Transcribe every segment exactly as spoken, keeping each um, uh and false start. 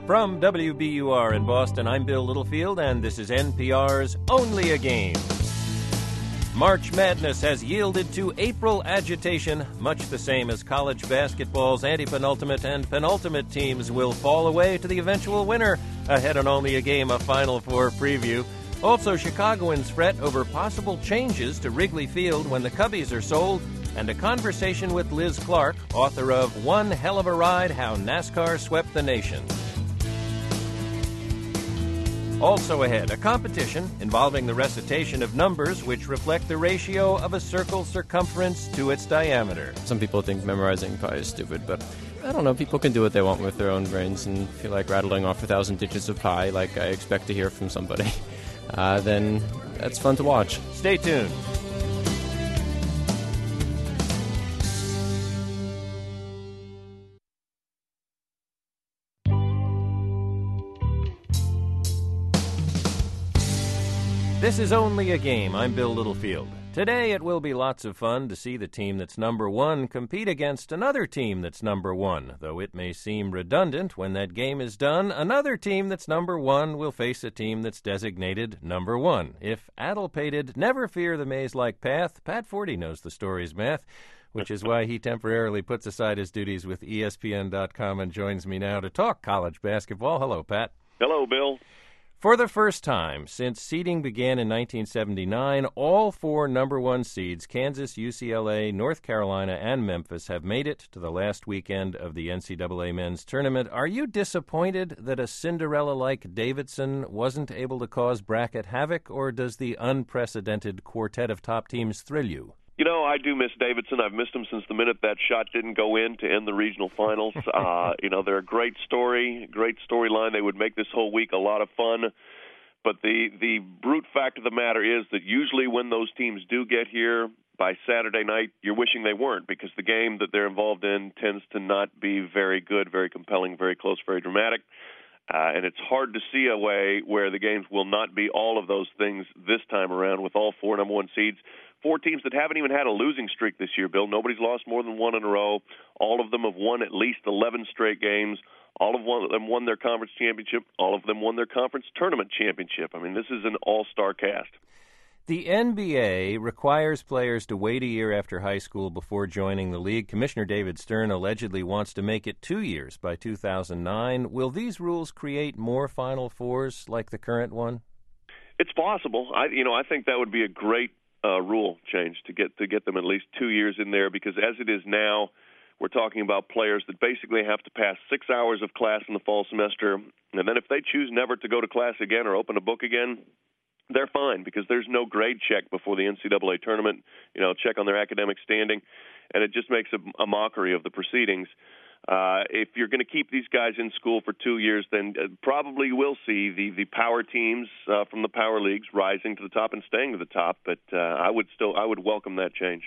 From W B U R in Boston, I'm Bill Littlefield, and this is N P R's Only a Game. March Madness has yielded to April agitation, much the same as college basketball's anti-penultimate and penultimate teams will fall away to the eventual winner. Ahead on Only a Game, a Final Four preview. Also, Chicagoans fret over possible changes to Wrigley Field when the Cubbies are sold, and a conversation with Liz Clark, author of One Hell of a Ride, How NASCAR Swept the Nation. Also ahead, a competition involving the recitation of numbers which reflect the ratio of a circle's circumference to its diameter. Some people think memorizing pi is stupid, but I don't know. People can do what they want with their own brains, and feel like rattling off a thousand digits of pi like I expect to hear from somebody. Uh, then that's fun to watch. Stay tuned. This is Only a Game. I'm Bill Littlefield. Today it will be lots of fun to see the team that's number one compete against another team that's number one. Though it may seem redundant, when that game is done, another team that's number one will face a team that's designated number one. If addle-pated, never fear the maze-like path, Pat Forty knows the story's math, which is why he temporarily puts aside his duties with E S P N dot com and joins me now to talk college basketball. Hello, Pat. Hello, Bill. For the first time since seeding began in nineteen seventy-nine, all four number one seeds, Kansas, U C L A, North Carolina, and Memphis, have made it to the last weekend of the N C double A men's tournament. Are you disappointed that a Cinderella-like Davidson wasn't able to cause bracket havoc, or does the unprecedented quartet of top teams thrill you? You know, I do miss Davidson. I've missed him since the minute that shot didn't go in to end the regional finals. uh, you know, they're a great story, great storyline. They would make this whole week a lot of fun. But the, the brute fact of the matter is that usually when those teams do get here by Saturday night, you're wishing they weren't, because the game that they're involved in tends to not be very good, very compelling, very close, very dramatic. Uh, and it's hard to see a way where the games will not be all of those things this time around with all four number one seeds. Four teams that haven't even had a losing streak this year, Bill. Nobody's lost more than one in a row. All of them have won at least eleven straight games. All of them won their conference championship. All of them won their conference tournament championship. I mean, this is an all-star cast. The N B A requires players to wait a year after high school before joining the league. Commissioner David Stern allegedly wants to make it two years by two thousand nine. Will these rules create more Final Fours like the current one? It's possible. I, you know, I think that would be a great uh, rule change to get to get them at least two years in there, because as it is now, we're talking about players that basically have to pass six hours of class in the fall semester, and then if they choose never to go to class again or open a book again, they're fine, because there's no grade check before the N C double A tournament, you know, check on their academic standing, and it just makes a, a mockery of the proceedings. Uh, if you're going to keep these guys in school for two years, then uh, probably you will see the, the power teams uh, from the power leagues rising to the top and staying to the top, but uh, I would still I would welcome that change.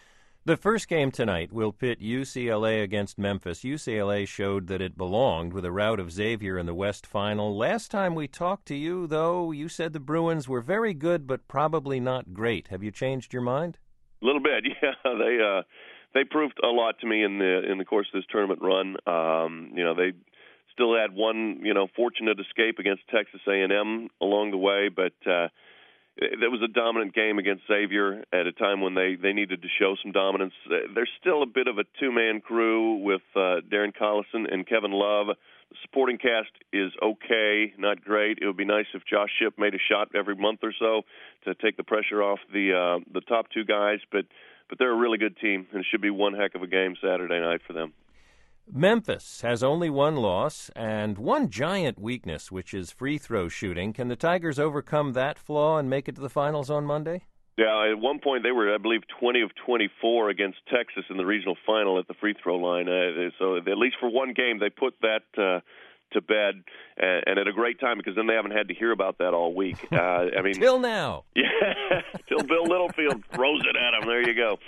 The first game tonight will pit U C L A against Memphis. U C L A showed that it belonged with a rout of Xavier in the West Final. Last time we talked to you, though, you said the Bruins were very good but probably not great. Have you changed your mind? A little bit, yeah. They uh, they proved a lot to me in the in the course of this tournament run. Um, you know, they still had one you know fortunate escape against Texas A and M along the way, but. Uh, That was a dominant game against Xavier at a time when they, they needed to show some dominance. There's still a bit of a two-man crew with uh, Darren Collison and Kevin Love. The supporting cast is okay, not great. It would be nice if Josh Shipp made a shot every month or so to take the pressure off the uh, the top two guys. But, but they're a really good team, and it should be one heck of a game Saturday night for them. Memphis has only one loss and one giant weakness, which is free throw shooting. Can the Tigers overcome that flaw and make it to the finals on Monday? Yeah, at one point they were, I believe, twenty of twenty-four against Texas in the regional final at the free throw line. Uh, so at least for one game, they put that uh, to bed, and, and at a great time, because then they haven't had to hear about that all week. Uh, I mean, till now. Yeah, till Bill Littlefield throws it at them. There you go.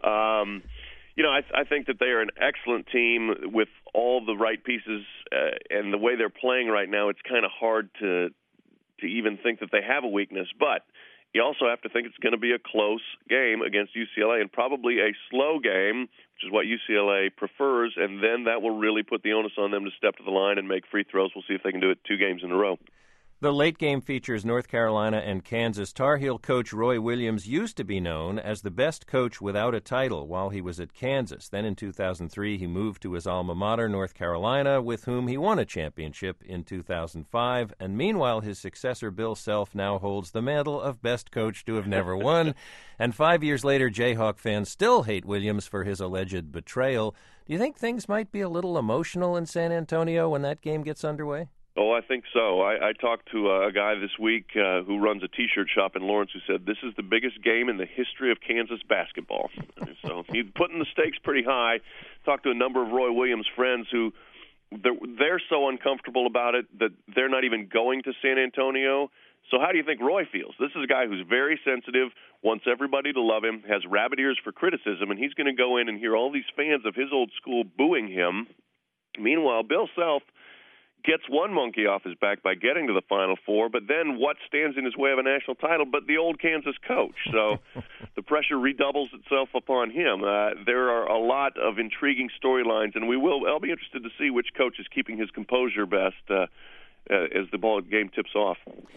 Um, You know, I, I think that they are an excellent team with all the right pieces, uh, and the way they're playing right now, it's kind of hard to to even think that they have a weakness. But you also have to think it's going to be a close game against U C L A and probably a slow game, which is what U C L A prefers, and then that will really put the onus on them to step to the line and make free throws. We'll see if they can do it two games in a row. The late game features North Carolina and Kansas. Tar Heel coach Roy Williams used to be known as the best coach without a title while he was at Kansas. Then in two thousand three, he moved to his alma mater, North Carolina, with whom he won a championship in two thousand five. And meanwhile, his successor, Bill Self, now holds the mantle of best coach to have never won. And five years later, Jayhawk fans still hate Williams for his alleged betrayal. Do you think things might be a little emotional in San Antonio when that game gets underway? Oh, I think so. I, I talked to a guy this week uh, who runs a T-shirt shop in Lawrence who said this is the biggest game in the history of Kansas basketball. So he's putting the stakes pretty high. Talked to a number of Roy Williams friends who they're, they're so uncomfortable about it that they're not even going to San Antonio. So how do you think Roy feels? This is a guy who's very sensitive, wants everybody to love him, has rabbit ears for criticism, and he's going to go in and hear all these fans of his old school booing him. Meanwhile, Bill Self gets one monkey off his back by getting to the Final Four, but then what stands in his way of a national title but the old Kansas coach? So the pressure redoubles itself upon him. Uh, there are a lot of intriguing storylines, and we will. I'll be interested to see which coach is keeping his composure best uh, uh, as the ball game tips off.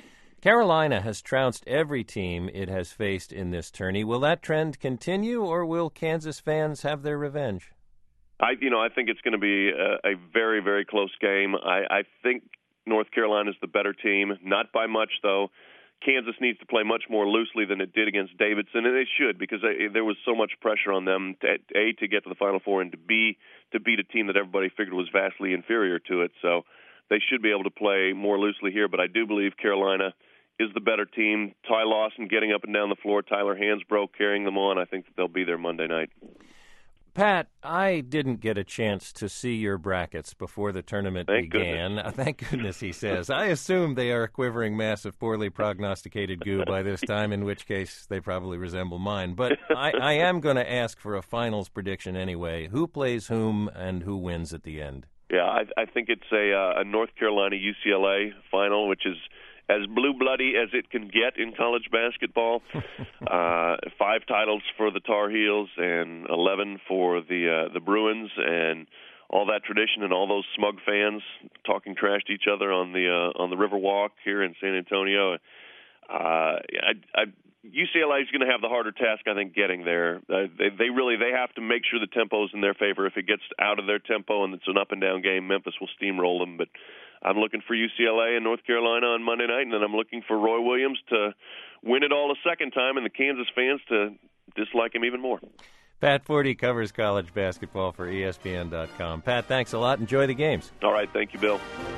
Carolina has trounced every team it has faced in this tourney. Will that trend continue, or will Kansas fans have their revenge? I, you know, I think it's going to be a, a very, very close game. I, I think North Carolina is the better team, not by much, though. Kansas needs to play much more loosely than it did against Davidson, and they should, because they, there was so much pressure on them, to, A, to get to the Final Four, and to B, to beat a team that everybody figured was vastly inferior to it. So they should be able to play more loosely here, but I do believe Carolina is the better team. Ty Lawson getting up and down the floor, Tyler Hansbrough carrying them on. I think that they'll be there Monday night. Pat, I didn't get a chance to see your brackets before the tournament Thank began. Goodness. Thank goodness, he says. I assume they are a quivering mass of poorly prognosticated goo by this time, in which case they probably resemble mine. But I, I am going to ask for a finals prediction anyway. Who plays whom and who wins at the end? Yeah, I, I think it's a, uh, a North Carolina U C L A final, which is as blue-bloody as it can get in college basketball. uh, five titles for the Tar Heels and eleven for the uh, the Bruins, and all that tradition and all those smug fans talking trash to each other on the uh, on the Riverwalk here in San Antonio. Uh, I, I, U C L A is going to have the harder task, I think, getting there. Uh, they, they really they have to make sure the tempo is in their favor. If it gets out of their tempo and it's an up-and-down game, Memphis will steamroll them. But I'm looking for U C L A and North Carolina on Monday night, and then I'm looking for Roy Williams to win it all a second time and the Kansas fans to dislike him even more. Pat Forty covers college basketball for E S P N dot com. Pat, thanks a lot. Enjoy the games. All right. Thank you, Bill.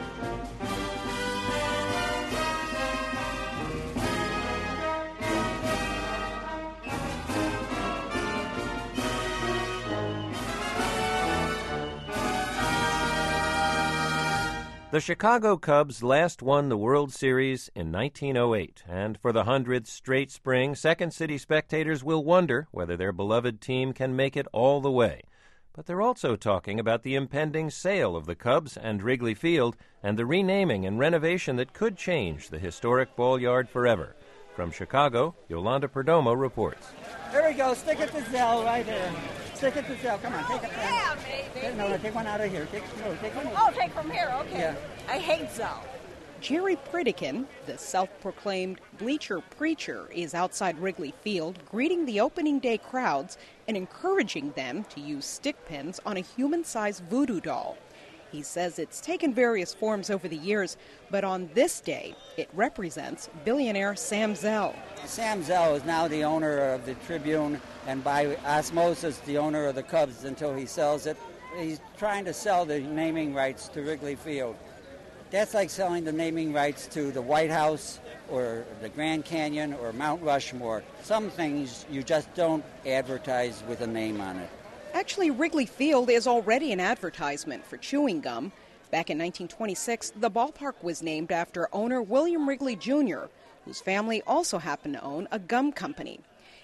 The Chicago Cubs last won the World Series in nineteen oh eight, and for the hundredth straight spring, Second City spectators will wonder whether their beloved team can make it all the way. But they're also talking about the impending sale of the Cubs and Wrigley Field and the renaming and renovation that could change the historic ball yard forever. From Chicago, Yolanda Perdomo reports. There we go. Stick it to Zell right there. Stick it to Zell. Come on, take a pen. Yeah, baby. No, no, take one out of here. Take, no, take one. Oh, take from here. Okay. Yeah. I hate Zell. Jerry Pritikin, the self-proclaimed bleacher preacher, is outside Wrigley Field greeting the opening day crowds and encouraging them to use stick pins on a human-sized voodoo doll. He says it's taken various forms over the years, but on this day, it represents billionaire Sam Zell. Sam Zell is now the owner of the Tribune, and by osmosis, the owner of the Cubs until he sells it. He's trying to sell the naming rights to Wrigley Field. That's like selling the naming rights to the White House or the Grand Canyon or Mount Rushmore. Some things you just don't advertise with a name on it. Actually, Wrigley Field is already an advertisement for chewing gum. Back in nineteen twenty-six, the ballpark was named after owner William Wrigley Junior, whose family also happened to own a gum company.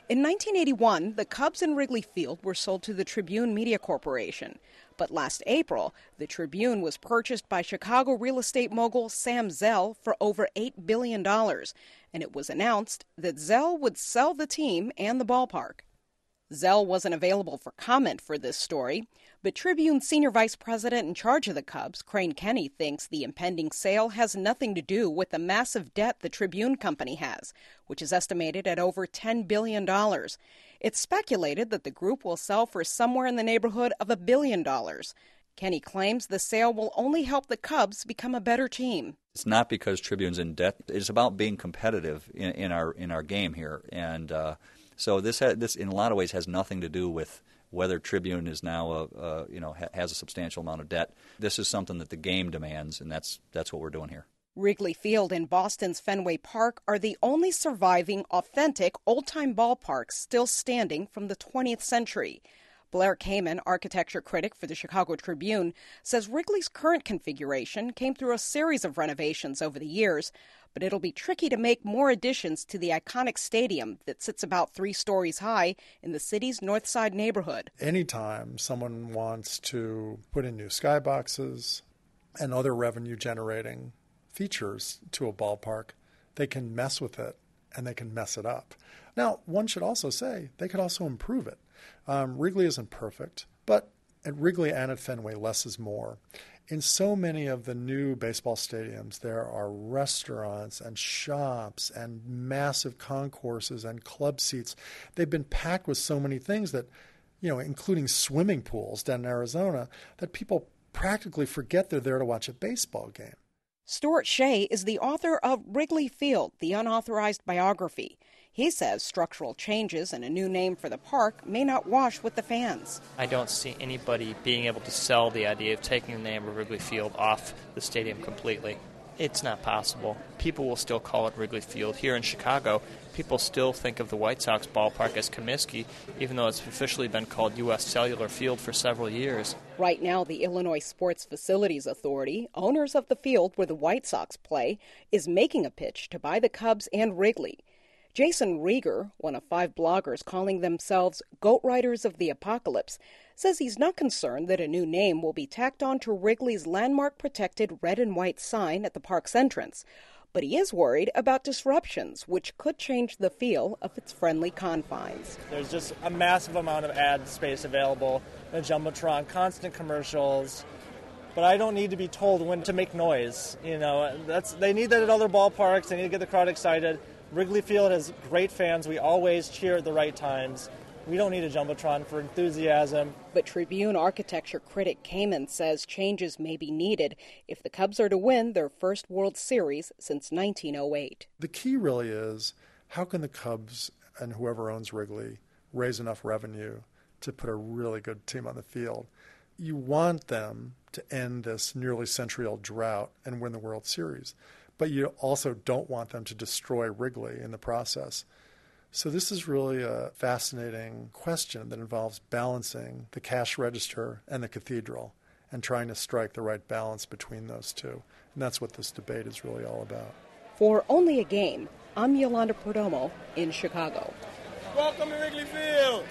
In nineteen eighty-one, the Cubs in Wrigley Field were sold to the Tribune Media Corporation. But last April, the Tribune was purchased by Chicago real estate mogul Sam Zell for over eight billion dollars. And it was announced that Zell would sell the team and the ballpark. Zell wasn't available for comment for this story, but Tribune senior vice president in charge of the Cubs, Crane Kenny, thinks the impending sale has nothing to do with the massive debt the Tribune company has, which is estimated at over ten billion dollars. It's speculated that the group will sell for somewhere in the neighborhood of a billion dollars. Kenny claims the sale will only help the Cubs become a better team. It's not because Tribune's in debt. It's about being competitive in, in our in our game here, and uh, so this ha- this in a lot of ways has nothing to do with whether Tribune is now a, a you know ha- has a substantial amount of debt. This is something that the game demands, and that's that's what we're doing here. Wrigley Field and Boston's Fenway Park are the only surviving, authentic, old-time ballparks still standing from the twentieth century. Blair Kamen, architecture critic for the Chicago Tribune, says Wrigley's current configuration came through a series of renovations over the years, but it'll be tricky to make more additions to the iconic stadium that sits about three stories high in the city's North Side neighborhood. Anytime someone wants to put in new skyboxes and other revenue-generating features to a ballpark, they can mess with it and they can mess it up. Now, one should also say they could also improve it. Um, Wrigley isn't perfect, but at Wrigley and at Fenway, less is more. In so many of the new baseball stadiums, there are restaurants and shops and massive concourses and club seats. They've been packed with so many things that, you know, including swimming pools down in Arizona, that people practically forget they're there to watch a baseball game. Stuart Shea is the author of Wrigley Field, the Unauthorized Biography. He says structural changes and a new name for the park may not wash with the fans. I don't see anybody being able to sell the idea of taking the name of Wrigley Field off the stadium completely. It's not possible. People will still call it Wrigley Field. Here in Chicago, people still think of the White Sox ballpark as Comiskey, even though it's officially been called U S Cellular Field for several years. Right now, the Illinois Sports Facilities Authority, owners of the field where the White Sox play, is making a pitch to buy the Cubs and Wrigley. Jason Rieger, one of five bloggers calling themselves Goat Riders of the Apocalypse, says he's not concerned that a new name will be tacked on to Wrigley's landmark-protected red and white sign at the park's entrance. But he is worried about disruptions, which could change the feel of its friendly confines. There's just a massive amount of ad space available, a Jumbotron, constant commercials. But I don't need to be told when to make noise. You know, that's they need that at other ballparks. They need to get the crowd excited. Wrigley Field has great fans. We always cheer at the right times. We don't need a Jumbotron for enthusiasm. But Tribune architecture critic Kamen says changes may be needed if the Cubs are to win their first World Series since nineteen oh eight. The key really is, how can the Cubs and whoever owns Wrigley raise enough revenue to put a really good team on the field? You want them to end this nearly century-old drought and win the World Series. But you also don't want them to destroy Wrigley in the process. So this is really a fascinating question that involves balancing the cash register and the cathedral and trying to strike the right balance between those two. And that's what this debate is really all about. For Only a Game, I'm Yolanda Perdomo in Chicago. Welcome to Wrigley Field.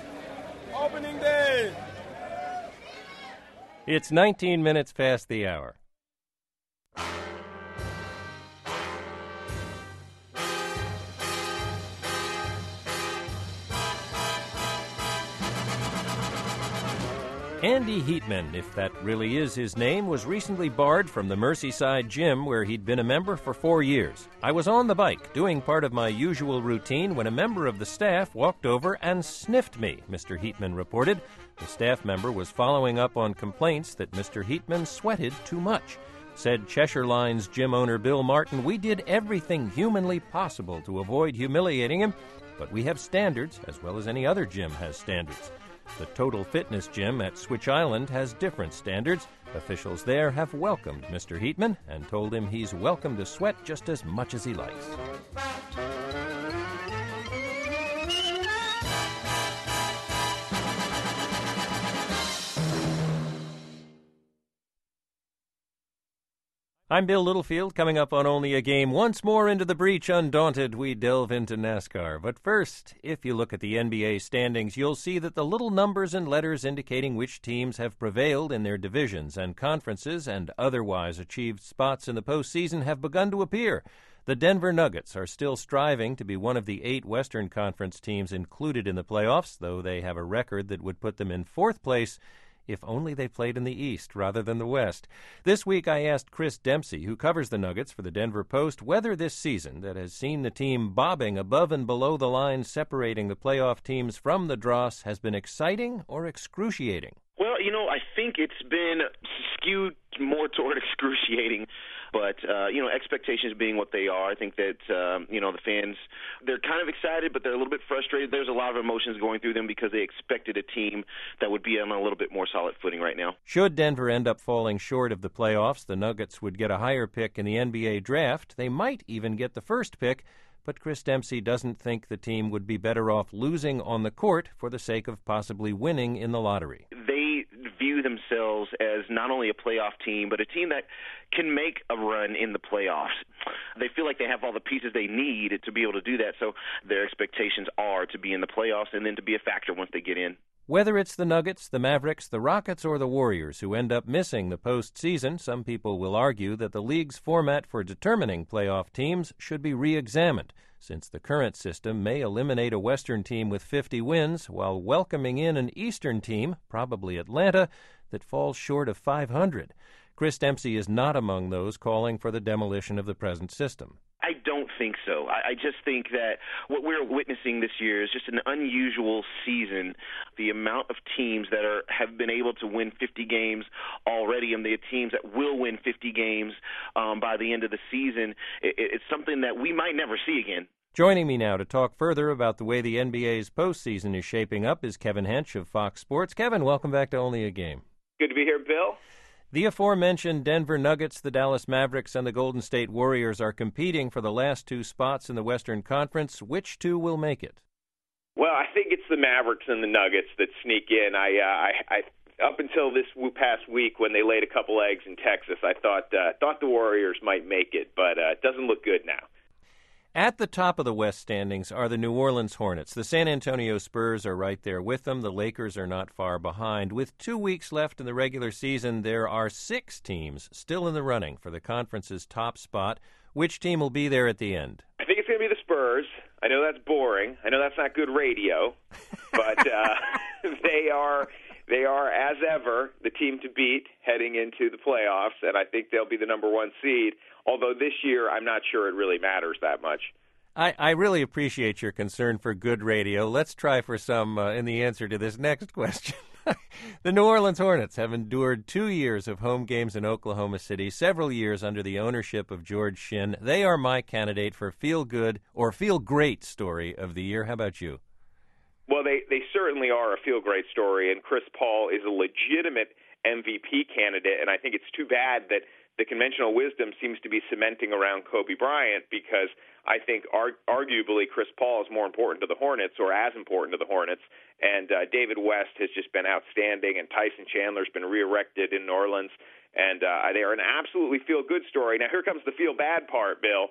Opening day. It's nineteen minutes past the hour. Andy Heatman, if that really is his name, was recently barred from the Merseyside gym where he'd been a member for four years. I was on the bike, doing part of my usual routine, when a member of the staff walked over and sniffed me, Mister Heatman reported. The staff member was following up on complaints that Mister Heatman sweated too much. Said Cheshire Line's gym owner Bill Martin, "We did everything humanly possible to avoid humiliating him, but we have standards, as well as any other gym has standards." The Total Fitness Gym at Switch Island has different standards. Officials there have welcomed Mister Heatman and told him he's welcome to sweat just as much as he likes. I'm Bill Littlefield. Coming up on Only a Game, once more into the breach undaunted, we delve into NASCAR. But first, if you look at the N B A standings, you'll see that the little numbers and letters indicating which teams have prevailed in their divisions and conferences and otherwise achieved spots in the postseason have begun to appear. The Denver Nuggets are still striving to be one of the eight Western Conference teams included in the playoffs, though they have a record that would put them in fourth place if only they played in the East rather than the West. This week I asked Chris Dempsey, who covers the Nuggets for the Denver Post, whether this season that has seen the team bobbing above and below the line separating the playoff teams from the dross has been exciting or excruciating. Well, you know, I think it's been skewed more toward excruciating, but, uh, you know, expectations being what they are, I think that, um, you know, the fans, they're kind of excited, but they're a little bit frustrated. There's a lot of emotions going through them because they expected a team that would be on a little bit more solid footing right now. Should Denver end up falling short of the playoffs, the Nuggets would get a higher pick in the N B A draft. They might even get the first pick, but Chris Dempsey doesn't think the team would be better off losing on the court for the sake of possibly winning in the lottery. They view themselves as not only a playoff team, but a team that can make a run in the playoffs. They feel like they have all the pieces they need to be able to do that, so their expectations are to be in the playoffs and then to be a factor once they get in. Whether it's the Nuggets, the Mavericks, the Rockets, or the Warriors who end up missing the postseason, some people will argue that the league's format for determining playoff teams should be re-examined, since the current system may eliminate a Western team with fifty wins while welcoming in an Eastern team, probably Atlanta, that falls short of five hundred. Chris Dempsey is not among those calling for the demolition of the present system. I don't think so. I, I just think that what we're witnessing this year is just an unusual season. The amount of teams that are have been able to win fifty games already, and the teams that will win fifty games um, by the end of the season, it, it's something that we might never see again. Joining me now to talk further about the way the N B A's postseason is shaping up is Kevin Hench of Fox Sports. Kevin, welcome back to Only a Game. Good to be here, Bill. The aforementioned Denver Nuggets, the Dallas Mavericks, and the Golden State Warriors are competing for the last two spots in the Western Conference. Which two will make it? Well, I think it's the Mavericks and the Nuggets that sneak in. I, uh, I, I up until this past week when they laid a couple eggs in Texas, I thought uh, thought the Warriors might make it, but uh, it doesn't look good now. At the top of the West standings are the New Orleans Hornets. The San Antonio Spurs are right there with them. The Lakers are not far behind. With two weeks left in the regular season, there are six teams still in the running for the conference's top spot. Which team will be there at the end? I think it's going to be the Spurs. I know that's boring. I know that's not good radio, but uh, they are they are, as ever, the team to beat heading into the playoffs, and I think they'll be the number one seed. Although this year, I'm not sure it really matters that much. I, I really appreciate your concern for good radio. Let's try for some uh, in the answer to this next question. The New Orleans Hornets have endured two years of home games in Oklahoma City, several years under the ownership of George Shinn. They are my candidate for feel-good or feel-great story of the year. How about you? Well, they, they certainly are a feel-great story, and Chris Paul is a legitimate M V P candidate, and I think it's too bad that the conventional wisdom seems to be cementing around Kobe Bryant, because I think ar- arguably Chris Paul is more important to the Hornets, or as important to the Hornets, and uh, David West has just been outstanding, and Tyson Chandler's been re-erected in New Orleans, and uh, they are an absolutely feel-good story. Now, here comes the feel-bad part, Bill.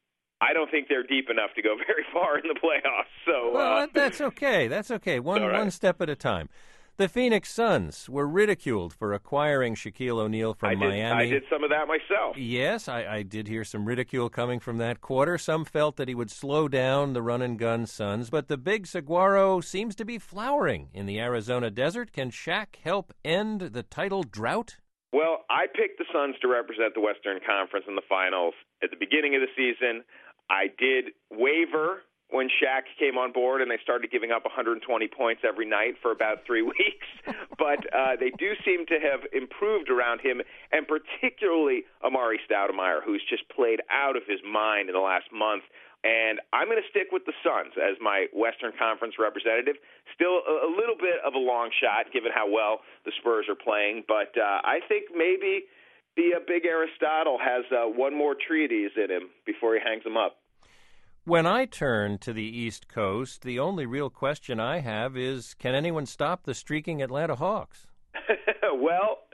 I don't think they're deep enough to go very far in the playoffs. So, well, uh, that's okay. That's okay. One right. one step at a time. The Phoenix Suns were ridiculed for acquiring Shaquille O'Neal from I did, Miami. I did some of that myself. Yes, I, I did hear some ridicule coming from that quarter. Some felt that he would slow down the run-and-gun Suns, but the big saguaro seems to be flowering in the Arizona desert. Can Shaq help end the title drought? Well, I picked the Suns to represent the Western Conference in the finals at the beginning of the season. I did waver when Shaq came on board and they started giving up one hundred twenty points every night for about three weeks. But uh, they do seem to have improved around him, and particularly Amari Stoudemire, who's just played out of his mind in the last month. And I'm going to stick with the Suns as my Western Conference representative. Still a, a little bit of a long shot, given how well the Spurs are playing. But uh, I think maybe the uh, big Aristotle has uh, one more treatise in him before he hangs them up. When I turn to the East Coast, the only real question I have is, can anyone stop the streaking Atlanta Hawks? Well,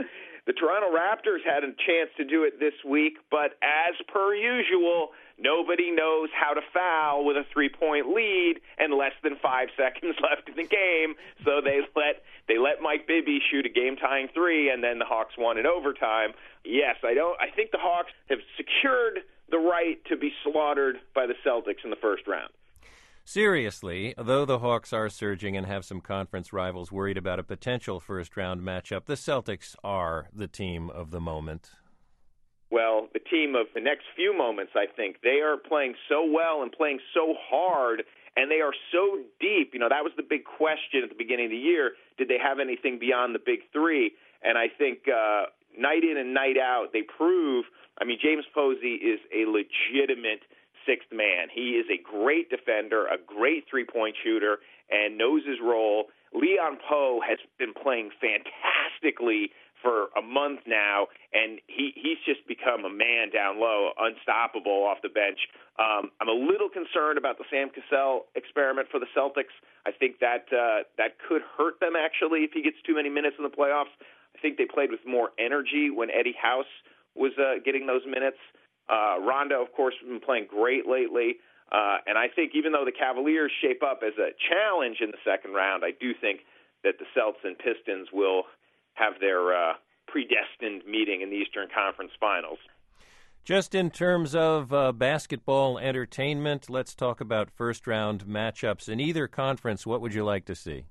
The Toronto Raptors had a chance to do it this week, but as per usual, nobody knows how to foul with a three-point lead and less than five seconds left in the game. So they let they let Mike Bibby shoot a game-tying three, and then the Hawks won in overtime. Yes, I don't. I think the Hawks have secured the right to be slaughtered by the Celtics in the first round. Seriously, though the Hawks are surging and have some conference rivals worried about a potential first-round matchup, the Celtics are the team of the moment. Well, the team of the next few moments, I think. They are playing so well and playing so hard, and they are so deep. You know, that was the big question at the beginning of the year. Did they have anything beyond the big three? And I think uh, night in and night out, they prove, I mean, James Posey is a legitimate sixth man. He is a great defender, a great three-point shooter, and knows his role. Leon Poe has been playing fantastically for a month now, and he, he's just become a man down low, unstoppable off the bench. Um, I'm a little concerned about the Sam Cassell experiment for the Celtics. I think that uh, that could hurt them, actually, if he gets too many minutes in the playoffs. I think they played with more energy when Eddie House was uh, getting those minutes. Uh, Rondo, of course, has been playing great lately. Uh, and I think even though the Cavaliers shape up as a challenge in the second round, I do think that the Celts and Pistons will have their uh, predestined meeting in the Eastern Conference Finals. Just in terms of uh, basketball entertainment, let's talk about first-round matchups. In either conference, what would you like to see?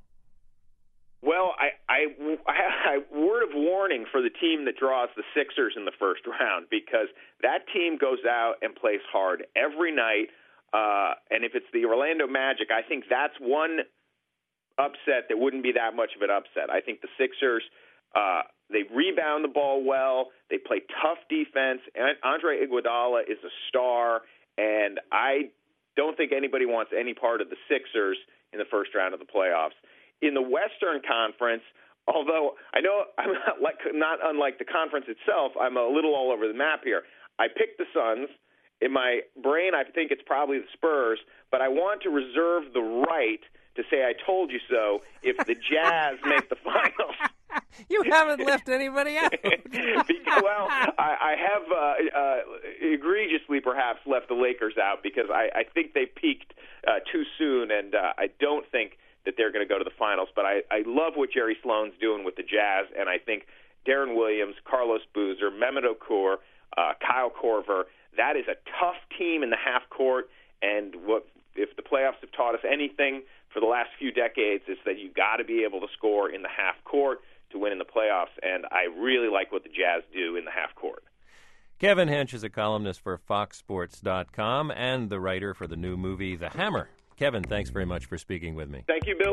Well, I, I, I, I word of warning for the team that draws the Sixers in the first round, because that team goes out and plays hard every night. Uh, and if it's the Orlando Magic, I think that's one upset that wouldn't be that much of an upset. I think the Sixers, uh, they rebound the ball well. They play tough defense. And Andre Iguodala is a star, and I don't think anybody wants any part of the Sixers in the first round of the playoffs. In the Western Conference, although I know I'm not, like, not unlike the conference itself, I'm a little all over the map here. I picked the Suns. In my brain, I think it's probably the Spurs, but I want to reserve the right to say I told you so if the Jazz make the finals. You haven't left anybody out. because, well, I, I have uh, uh, egregiously perhaps left the Lakers out because I, I think they peaked uh, too soon, and uh, I don't think that they're going to go to the finals. But I, I love what Jerry Sloan's doing with the Jazz, and I think Darren Williams, Carlos Boozer, Mehmet Okur, uh, Kyle Korver, that is a tough team in the half court, and what if the playoffs have taught us anything for the last few decades is that you got to be able to score in the half court to win in the playoffs, and I really like what the Jazz do in the half court. Kevin Hench is a columnist for Fox Sports dot com and the writer for the new movie The Hammer. Kevin, thanks very much for speaking with me. Thank you, Bill.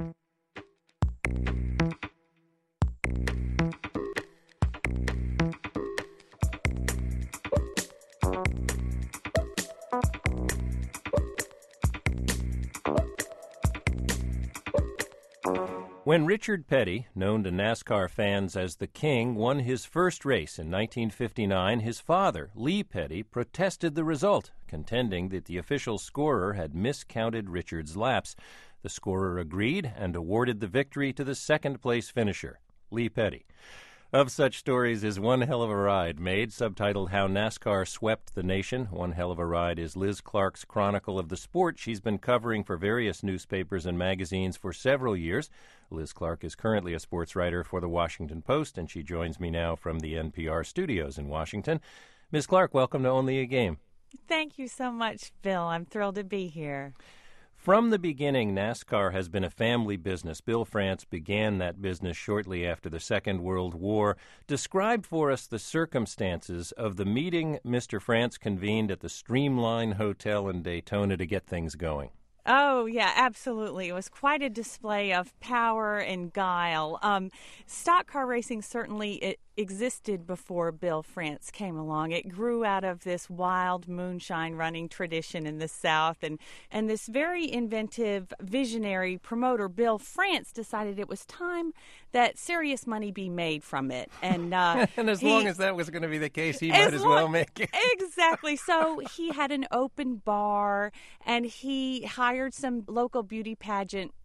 When Richard Petty, known to NASCAR fans as the King, won his first race in nineteen fifty-nine, his father, Lee Petty, protested the result, contending that the official scorer had miscounted Richard's laps. The scorer agreed and awarded the victory to the second-place finisher, Lee Petty. Of such stories is One Hell of a Ride, made, subtitled How NASCAR Swept the Nation. One Hell of a Ride is Liz Clark's chronicle of the sport she's been covering for various newspapers and magazines for several years. Liz Clark is currently a sports writer for The Washington Post, and she joins me now from the N P R studios in Washington. Miz Clark, welcome to Only a Game. Thank you so much, Bill. I'm thrilled to be here. From the beginning, NASCAR has been a family business. Bill France began that business shortly after the Second World War. Describe for us the circumstances of the meeting Mister France convened at the Streamline Hotel in Daytona to get things going. Oh, yeah, absolutely. It was quite a display of power and guile. Um, stock car racing certainly it existed before Bill France came along. It grew out of this wild moonshine running tradition in the South, and, and this very inventive, visionary promoter, Bill France, decided it was time that serious money be made from it. And, uh, and as he, long as that was going to be the case, he might as long, well make it. Exactly. So he had an open bar, and he hired some local beauty pageant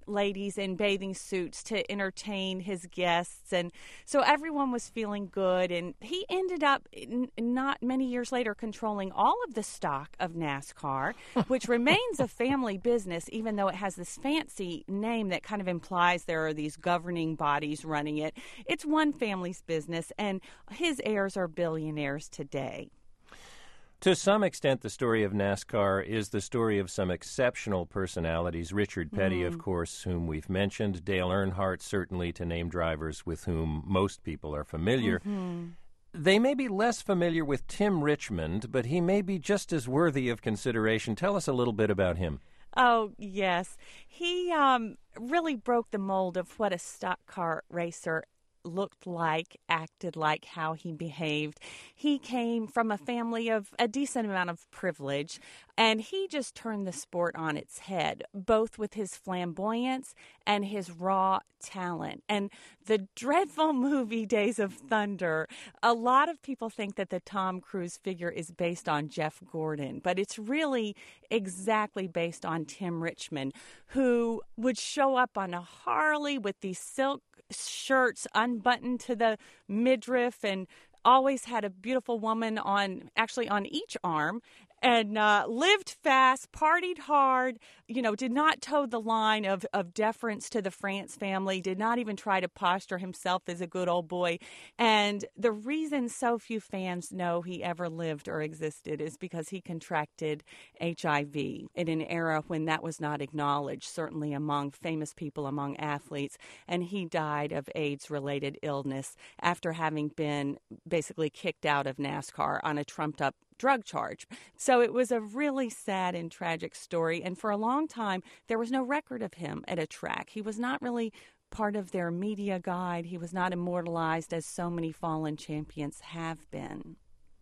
ladies in bathing suits to entertain his guests. And so everyone was feeling good. And he ended up, n- not many years later, controlling all of the stock of NASCAR, which remains a family business, even though it has this fancy name that kind of implies there are these governing bodies running it. It's one family's business, and his heirs are billionaires today. To some extent, the story of NASCAR is the story of some exceptional personalities. Richard Petty, mm. of course, whom we've mentioned. Dale Earnhardt, certainly, to name drivers with whom most people are familiar. Mm-hmm. They may be less familiar with Tim Richmond, but he may be just as worthy of consideration. Tell us a little bit about him. Oh, yes. He um, really broke the mold of what a stock car racer looked like, acted like, how he behaved. He came from a family of a decent amount of privilege, and he just turned the sport on its head, both with his flamboyance and his raw talent. And the dreadful movie Days of Thunder, a lot of people think that the Tom Cruise figure is based on Jeff Gordon, but it's really exactly based on Tim Richmond, who would show up on a Harley with these silk shirts unbuttoned to the midriff and always had a beautiful woman on, actually on each arm, and uh, lived fast, partied hard, you know, did not toe the line of, of deference to the France family, did not even try to posture himself as a good old boy. And the reason so few fans know he ever lived or existed is because he contracted H I V in an era when that was not acknowledged, certainly among famous people, among athletes. And he died of AIDS-related illness after having been basically kicked out of NASCAR on a trumped-up drug charge. So it was a really sad and tragic story. And for a long time, there was no record of him at a track. He was not really part of their media guide. He was not immortalized as so many fallen champions have been.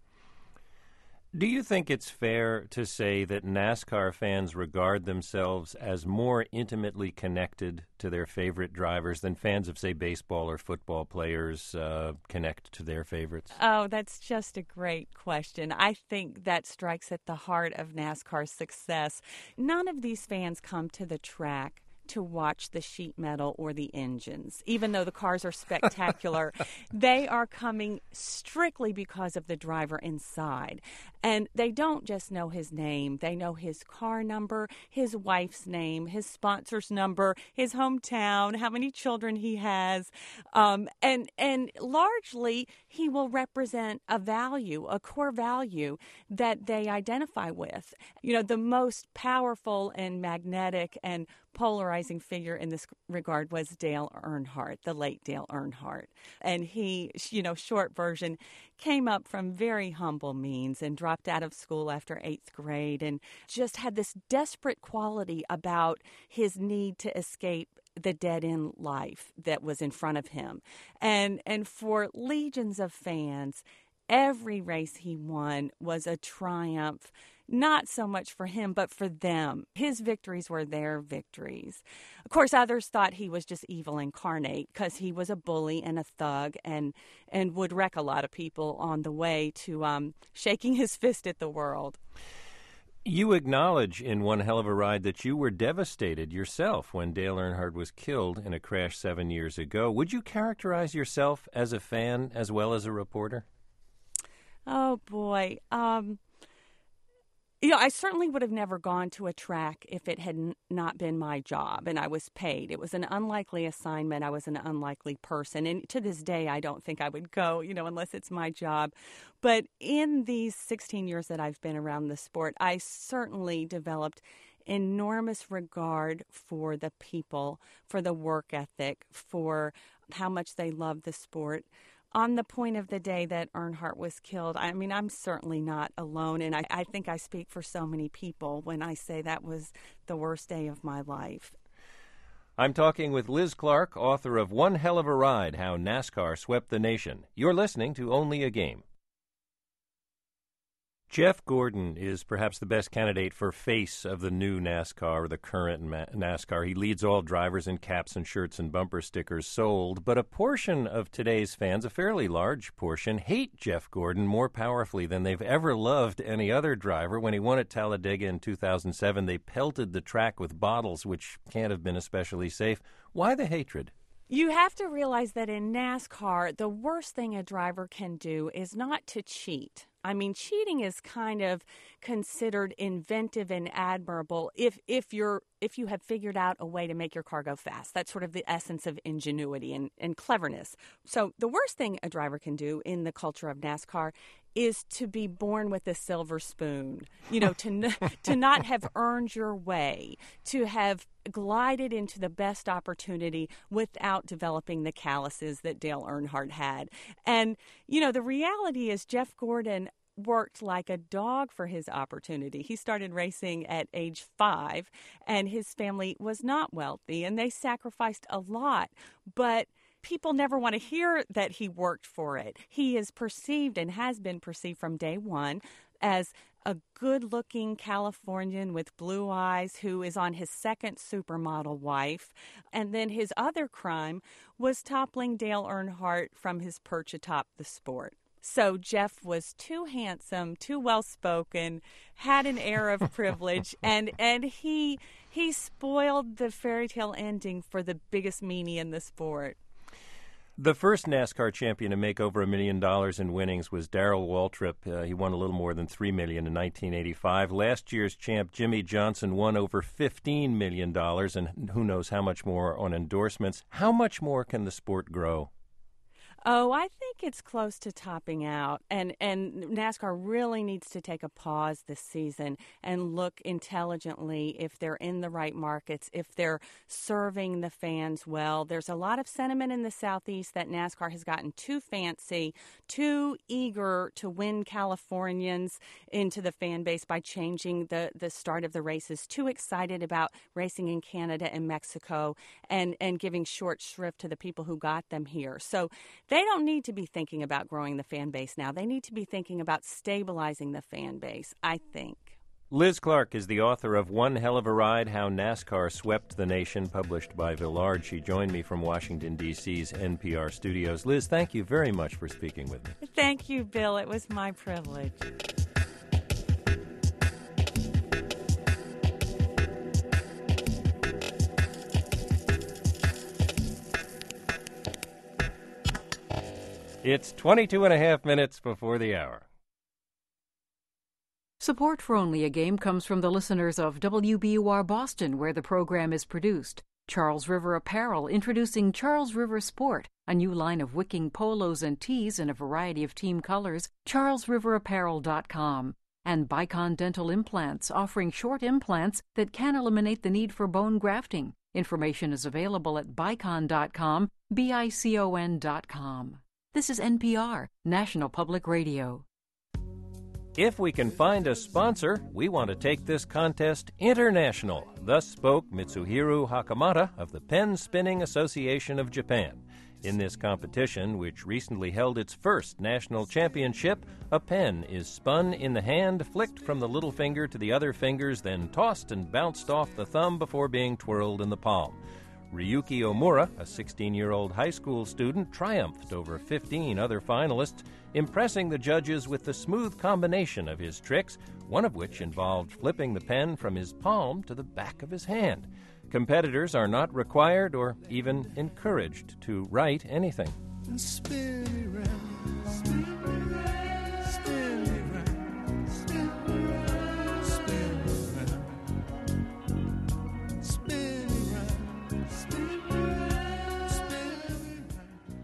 Do you think it's fair to say that NASCAR fans regard themselves as more intimately connected to their favorite drivers than fans of, say, baseball or football players uh, connect to their favorites? Oh, that's just a great question. I think that strikes at the heart of NASCAR's success. None of these fans come to the track to watch the sheet metal or the engines. Even though the cars are spectacular, they are coming strictly because of the driver inside. And they don't just know his name. They know his car number, his wife's name, his sponsor's number, his hometown, how many children he has. Um, and, and largely, he will represent a value, a core value that they identify with. You know, the most powerful and magnetic and polarizing figure in this regard was Dale Earnhardt, the late Dale Earnhardt. And he, you know, short version, came up from very humble means and dropped out of school after eighth grade and just had this desperate quality about his need to escape the dead-end life that was in front of him. And and for legions of fans, every race he won was a triumph, not so much for him, but for them. His victories were their victories. Of course, others thought he was just evil incarnate because he was a bully and a thug and and would wreck a lot of people on the way to um, shaking his fist at the world. You acknowledge in One Hell of a Ride that you were devastated yourself when Dale Earnhardt was killed in a crash seven years ago. Would you characterize yourself as a fan as well as a reporter? Oh, boy. Um, you know, I certainly would have never gone to a track if it had n- not been my job and I was paid. It was an unlikely assignment. I was an unlikely person. And to this day, I don't think I would go, you know, unless it's my job. But in these sixteen years that I've been around the sport, I certainly developed enormous regard for the people, for the work ethic, for how much they love the sport. On the point of the day that Earnhardt was killed, I mean, I'm certainly not alone, and I, I think I speak for so many people when I say that was the worst day of my life. I'm talking with Liz Clark, author of One Hell of a Ride, How NASCAR Swept the Nation. You're listening to Only a Game. Jeff Gordon is perhaps the best candidate for face of the new NASCAR, or the current ma- NASCAR. He leads all drivers in caps and shirts and bumper stickers sold. But a portion of today's fans, a fairly large portion, hate Jeff Gordon more powerfully than they've ever loved any other driver. When he won at Talladega in two thousand seven, they pelted the track with bottles, which can't have been especially safe. Why the hatred? You have to realize that in NASCAR, the worst thing a driver can do is not to cheat. I mean, cheating is kind of considered inventive and admirable if if you're if you have figured out a way to make your car go fast. That's sort of the essence of ingenuity and, and cleverness. So the worst thing a driver can do in the culture of NASCAR is to be born with a silver spoon, you know, to n- to not have earned your way, to have glided into the best opportunity without developing the calluses that Dale Earnhardt had. And, you know, the reality is Jeff Gordon worked like a dog for his opportunity. He started racing at age five, and his family was not wealthy, and they sacrificed a lot. But people never want to hear that he worked for it. He is perceived and has been perceived from day one as a good-looking Californian with blue eyes who is on his second supermodel wife. And then his other crime was toppling Dale Earnhardt from his perch atop the sport. So Jeff was too handsome, too well-spoken, had an air of privilege, and, and he he spoiled the fairy tale ending for the biggest meanie in the sport. The first NASCAR champion to make over a million dollars in winnings was Darrell Waltrip. Uh, he won a little more than three million dollars in nineteen eighty-five. Last year's champ Jimmy Johnson won over fifteen million dollars, and who knows how much more on endorsements. How much more can the sport grow? Oh, I think it's close to topping out, and, and NASCAR really needs to take a pause this season and look intelligently if they're in the right markets, if they're serving the fans well. There's a lot of sentiment in the Southeast that NASCAR has gotten too fancy, too eager to win Californians into the fan base by changing the, the start of the races, too excited about racing in Canada and Mexico and, and giving short shrift to the people who got them here. So they don't need to be thinking about growing the fan base now. They need to be thinking about stabilizing the fan base, I think. Liz Clark is the author of One Hell of a Ride, How NASCAR Swept the Nation, published by Villard. She joined me from Washington, D C's N P R studios. Liz, thank you very much for speaking with me. Thank you, Bill. It was my privilege. It's twenty-two and a half minutes before the hour. Support for Only a Game comes from the listeners of W B U R Boston, where the program is produced. Charles River Apparel, introducing Charles River Sport, a new line of wicking polos and tees in a variety of team colors, charles river apparel dot com. And Bicon Dental Implants, offering short implants that can eliminate the need for bone grafting. Information is available at bicon dot com, B I C O N dot com. This is N P R, National Public Radio. If we can find a sponsor, we want to take this contest international. Thus spoke Mitsuhiro Hakamata of the Pen Spinning Association of Japan. In this competition, which recently held its first national championship, a pen is spun in the hand, flicked from the little finger to the other fingers, then tossed and bounced off the thumb before being twirled in the palm. Ryuki Omura, a sixteen-year-old high school student, triumphed over fifteen other finalists, impressing the judges with the smooth combination of his tricks, one of which involved flipping the pen from his palm to the back of his hand. Competitors are not required or even encouraged to write anything. Spin me round, spin me round, spin me round, spin me round, spin me round, spin me round, spin me round, spin me round.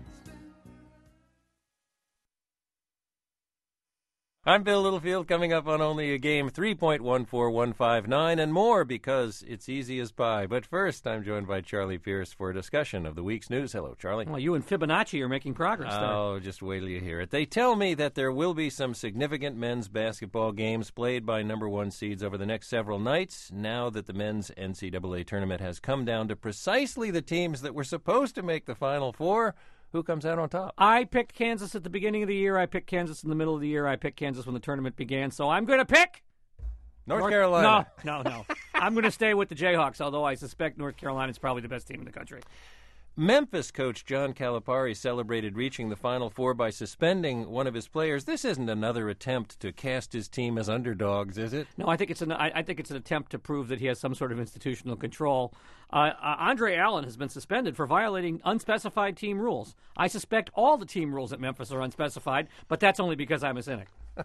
I'm Bill Littlefield, coming up on Only a Game, three point one four one five nine, and more because it's easy as pie. But first, I'm joined by Charlie Pierce for a discussion of the week's news. Hello, Charlie. Well, you and Fibonacci are making progress there. Oh, just wait till you hear it. They tell me that there will be some significant men's basketball games played by number one seeds over the next several nights, now that the men's N C double A tournament has come down to precisely the teams that were supposed to make the Final Four. who comes out on top? I picked Kansas at the beginning of the year. I picked Kansas in the middle of the year. I picked Kansas when the tournament began. So I'm going to pick North, North Carolina. No, no, no. I'm going to stay with the Jayhawks, although I suspect North Carolina is probably the best team in the country. Memphis coach John Calipari celebrated reaching the Final Four by suspending one of his players. This isn't another attempt to cast his team as underdogs, is it? No, I think it's an I, I think it's an attempt to prove that he has some sort of institutional control. Uh, uh, Andre Allen has been suspended for violating unspecified team rules. I suspect all the team rules at Memphis are unspecified, but that's only because I'm a cynic.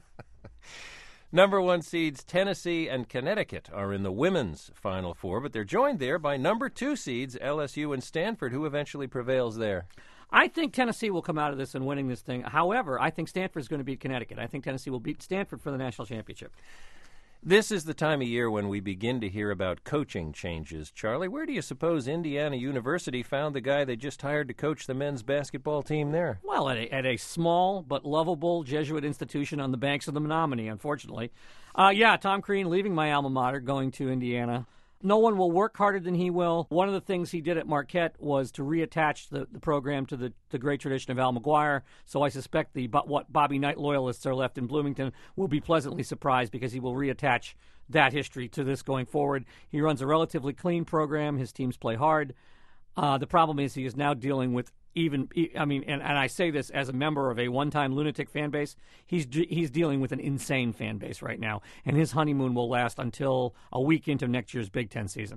Number one seeds Tennessee and Connecticut are in the women's Final Four, but they're joined there by number two seeds L S U and Stanford, who eventually prevails there. I think Tennessee will come out of this and winning this thing. However, I think Stanford is going to beat Connecticut. I think Tennessee will beat Stanford for the national championship. This is the time of year when we begin to hear about coaching changes. Charlie, where do you suppose Indiana University found the guy they just hired to coach the men's basketball team there? Well, at a, at a small but lovable Jesuit institution on the banks of the Menominee, unfortunately. Uh, yeah, Tom Crean leaving my alma mater, going to Indiana. No one will work harder than he will. One of the things he did at Marquette was to reattach the, the program to the, the great tradition of Al McGuire. So I suspect the but what Bobby Knight loyalists are left in Bloomington will be pleasantly surprised because he will reattach that history to this going forward. He runs a relatively clean program. His teams play hard. Uh, the problem is he is now dealing with even, I mean, and, and I say this as a member of a one-time lunatic fan base, he's he's dealing with an insane fan base right now, and his honeymoon will last until a week into next year's Big Ten season.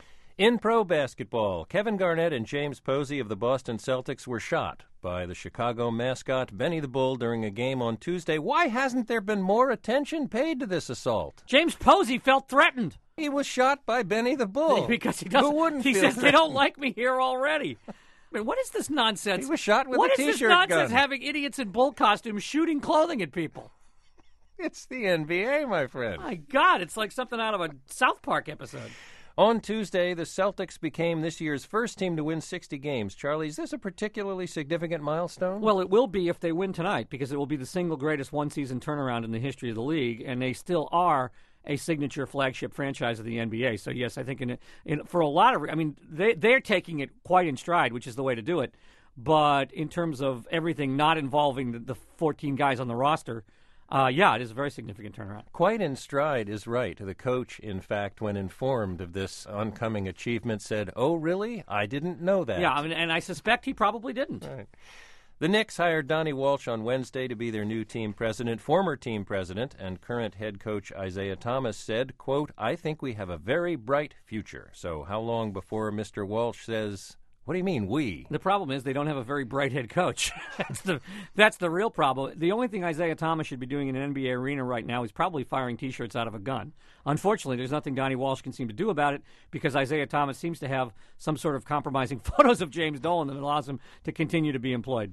In pro basketball, Kevin Garnett and James Posey of the Boston Celtics were shot by the Chicago mascot Benny the Bull during a game on Tuesday. Why hasn't there been more attention paid to this assault? James Posey felt threatened. He was shot by Benny the Bull. Because he doesn't. Who wouldn't he feel says threatened? They don't like me here already. I mean, what is this nonsense? He was shot with what a is T-shirt this nonsense gun. having idiots in bull costumes shooting clothing at people? It's the N B A, my friend. My God, it's like something out of a South Park episode. On Tuesday, the Celtics became this year's first team to win sixty games. Charlie, is this a particularly significant milestone? Well, it will be if they win tonight, because it will be the single greatest one-season turnaround in the history of the league, and they still are a signature flagship franchise of the N B A. So, yes, I think in, in for a lot of – I mean, they, they're taking it quite in stride, which is the way to do it. But in terms of everything not involving the, the fourteen guys on the roster – Uh, yeah, it is a very significant turnaround. Quite in stride is right. The coach, in fact, when informed of this oncoming achievement, said, "Oh, really? I didn't know that." Yeah, I mean, and I suspect he probably didn't. Right. The Knicks hired Donnie Walsh on Wednesday to be their new team president. Former team president and current head coach Isaiah Thomas said, quote, "I think we have a very bright future." So how long before Mister Walsh says, "What do you mean, we?" The problem is they don't have a very bright head coach. that's the that's the real problem. The only thing Isaiah Thomas should be doing in an N B A arena right now is probably firing T-shirts out of a gun. Unfortunately, there's nothing Donnie Walsh can seem to do about it because Isaiah Thomas seems to have some sort of compromising photos of James Dolan that allows him to continue to be employed.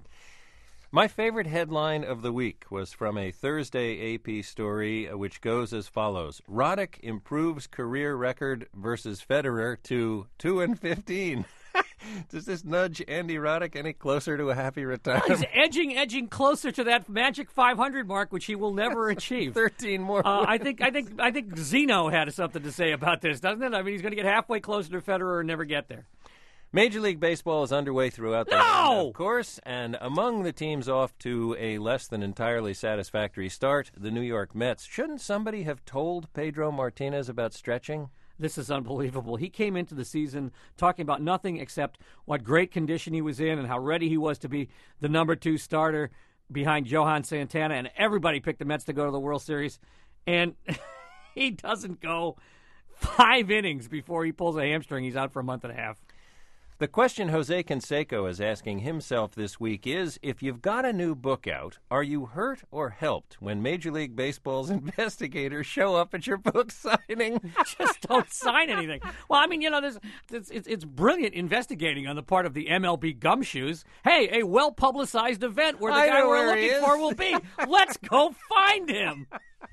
My favorite headline of the week was from a Thursday A P story, uh, which goes as follows. Roddick improves career record versus Federer to two and fifteen. Does this nudge Andy Roddick any closer to a happy retirement? He's edging, edging closer to that magic five hundred mark, which he will never achieve. Thirteen more. Uh, I think, I think, I think Zeno had something to say about this, doesn't it? I mean, he's going to get halfway closer to Federer and never get there. Major League Baseball is underway throughout the no! land, of course, and among the teams off to a less than entirely satisfactory start, the New York Mets. Shouldn't somebody have told Pedro Martinez about stretching? This is unbelievable. He came into the season talking about nothing except what great condition he was in and how ready he was to be the number two starter behind Johan Santana, and everybody picked the Mets to go to the World Series. And he doesn't go five innings before he pulls a hamstring. He's out for a month and a half. The question Jose Canseco is asking himself this week is, if you've got a new book out, are you hurt or helped when Major League Baseball's investigators show up at your book signing? Just don't sign anything. Well, I mean, you know, there's, it's, it's, it's brilliant investigating on the part of the M L B Gumshoes. Hey, a well-publicized event where the I guy know we're where he looking is. for will be. Let's go find him.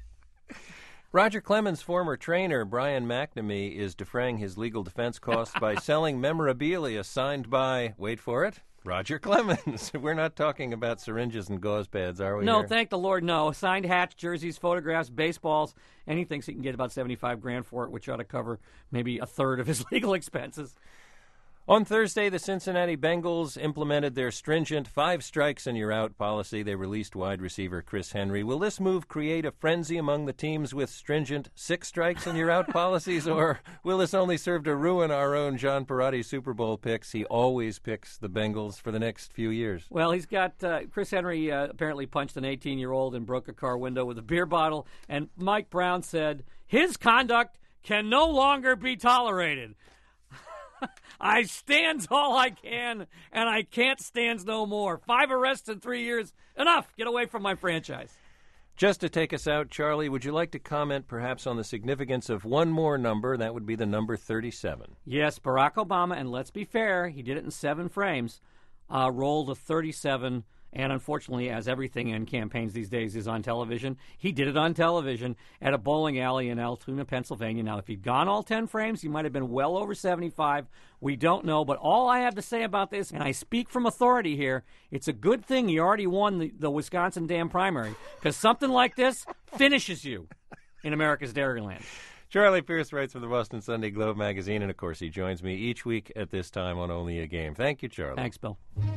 Roger Clemens' former trainer, Brian McNamee, is defraying his legal defense costs by selling memorabilia signed by, wait for it, Roger Clemens. We're not talking about syringes and gauze pads, are we? No, here? thank the Lord, no. Signed hats, jerseys, photographs, baseballs, and he thinks he can get about seventy-five grand for it, which ought to cover maybe a third of his legal expenses. On Thursday, the Cincinnati Bengals implemented their stringent five strikes and you're out policy. They released wide receiver Chris Henry. Will this move create a frenzy among the teams with stringent six strikes and you're out policies, or will this only serve to ruin our own John Perotti Super Bowl picks? He always picks the Bengals for the next few years. Well, he's got uh, Chris Henry uh, apparently punched an eighteen-year-old and broke a car window with a beer bottle, and Mike Brown said his conduct can no longer be tolerated. I stands all I can, and I can't stands no more. Five arrests in three years. Enough. Get away from my franchise. Just to take us out, Charlie, would you like to comment perhaps on the significance of one more number? That would be the number thirty-seven. Yes, Barack Obama, and let's be fair, he did it in seven frames, uh, rolled a thirty-seven. And unfortunately, as everything in campaigns these days is on television, he did it on television at a bowling alley in Altoona, Pennsylvania. Now, if he'd gone all ten frames, he might have been well over seventy-five. We don't know. But all I have to say about this, and I speak from authority here, it's a good thing he already won the, the Wisconsin damn primary, because something like this finishes you in America's Dairyland. Charlie Pierce writes for the Boston Sunday Globe magazine, and, of course, he joins me each week at this time on Only a Game. Thank you, Charlie. Thanks, Bill.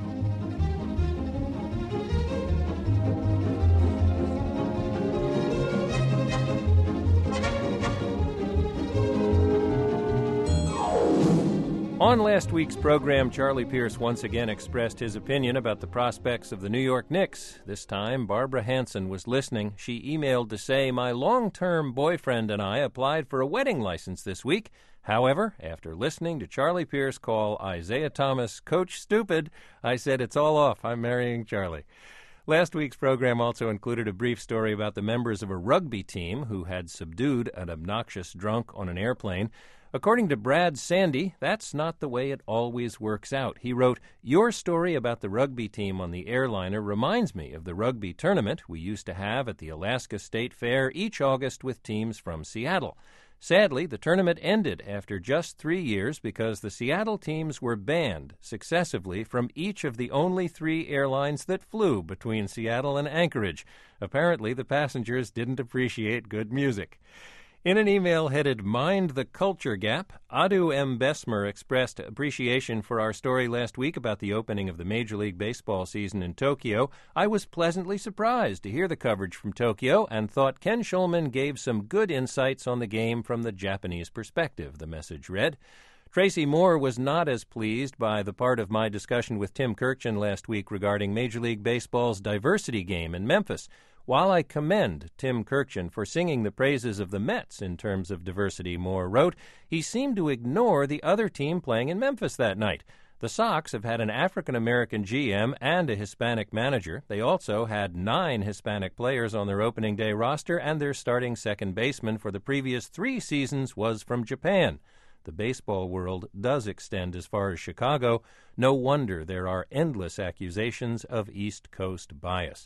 On last week's program, Charlie Pierce once again expressed his opinion about the prospects of the New York Knicks. This time, Barbara Hansen was listening. She emailed to say, "My long-term boyfriend and I applied for a wedding license this week. However, after listening to Charlie Pierce call Isaiah Thomas Coach Stupid, I said, it's all off. I'm marrying Charlie." Last week's program also included a brief story about the members of a rugby team who had subdued an obnoxious drunk on an airplane. According to Brad Sandy, that's not the way it always works out. He wrote, "Your story about the rugby team on the airliner reminds me of the rugby tournament we used to have at the Alaska State Fair each August with teams from Seattle. Sadly, the tournament ended after just three years because the Seattle teams were banned successively from each of the only three airlines that flew between Seattle and Anchorage. Apparently, the passengers didn't appreciate good music." In an email headed Mind the Culture Gap, Adu M. Besmer expressed appreciation for our story last week about the opening of the Major League Baseball season in Tokyo. "I was pleasantly surprised to hear the coverage from Tokyo and thought Ken Schulman gave some good insights on the game from the Japanese perspective," the message read. Tracy Moore was not as pleased by the part of my discussion with Tim Kurkjian last week regarding Major League Baseball's diversity game in Memphis. "While I commend Tim Kurkjian for singing the praises of the Mets in terms of diversity," Moore wrote, "he seemed to ignore the other team playing in Memphis that night. The Sox have had an African-American G M and a Hispanic manager. They also had nine Hispanic players on their opening day roster, and their starting second baseman for the previous three seasons was from Japan. The baseball world does extend as far as Chicago. No wonder there are endless accusations of East Coast bias."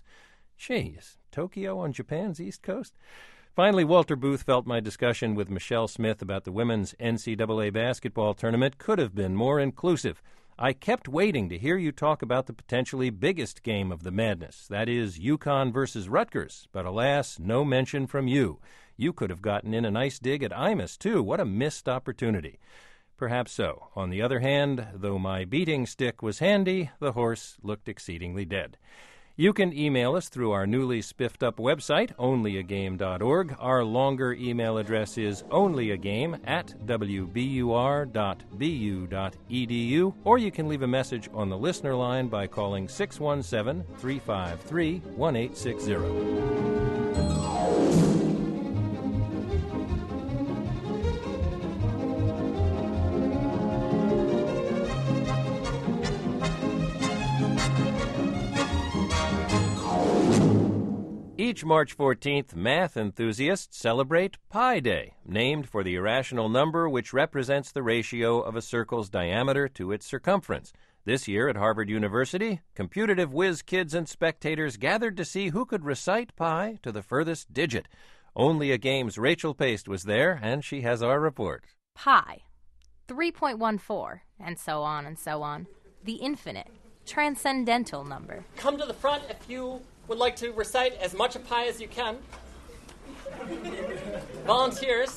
Jeez, Tokyo on Japan's East Coast? Finally, Walter Booth felt my discussion with Michelle Smith about the women's N C double A basketball tournament could have been more inclusive. "I kept waiting to hear you talk about the potentially biggest game of the madness, that is, UConn versus Rutgers, but alas, no mention from you. You could have gotten in a nice dig at Imus, too. What a missed opportunity." Perhaps so. On the other hand, though my beating stick was handy, the horse looked exceedingly dead. You can email us through our newly spiffed-up website, only a game dot org. Our longer email address is onlyagame at w b u r dot b u dot e d u, or you can leave a message on the listener line by calling six one seven, three five three, one eight six zero. Each March fourteenth, math enthusiasts celebrate Pi Day, named for the irrational number which represents the ratio of a circle's diameter to its circumference. This year at Harvard University, computative whiz kids and spectators gathered to see who could recite pi to the furthest digit. Only a Game's Rachel Paste was there, and she has our report. Pi, three point one four, and so on and so on. The infinite, transcendental number. Come to the front if you would like to recite as much of pi as you can. Volunteers,